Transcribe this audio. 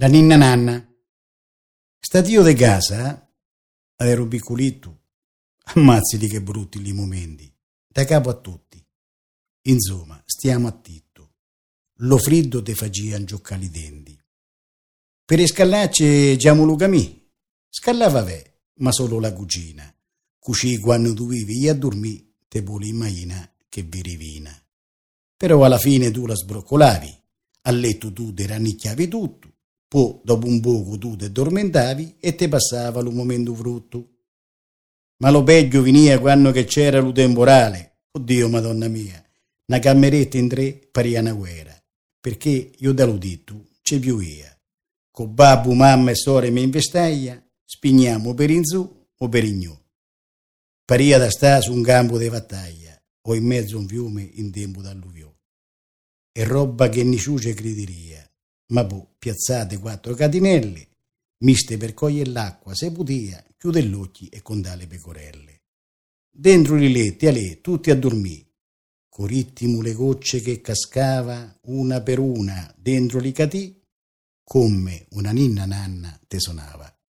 La ninna nanna. Statio de casa, ero piccolito, ammazziti che brutti li momenti, da capo a tutti. Insomma, stiamo attento. Lo friddo te faceva giocare i denti. Per le scallacce giamo lo camì. Scallava ma solo la cucina. Cucì quando tu vivi a dormì, te poli immagina che virivina. Però alla fine tu la sbroccolavi, a letto tu te rannicchiavi tutto, poi dopo un poco tu te addormentavi e te passava lo momento frutto. Ma lo peggio venia quando che c'era lo temporale. Oddio, madonna mia, una cameretta in tre paria una guerra, perché io da l'udito c'è piovia. Con babbo, mamma e sorelle mi investaia, spigniamo per in su o per in giù. Paria da sta su un campo di battaglia o in mezzo a un fiume in tempo d'alluvione. E roba che nessuno crederia, ma poi piazzate 4 catinelle, miste per cogliere l'acqua, se potia, chiude gli occhi e contare le pecorelle. Dentro i letti, a lei, tutti a dormire, con ritmo le gocce che cascava una per una dentro i catì, come una ninna nanna te sonava.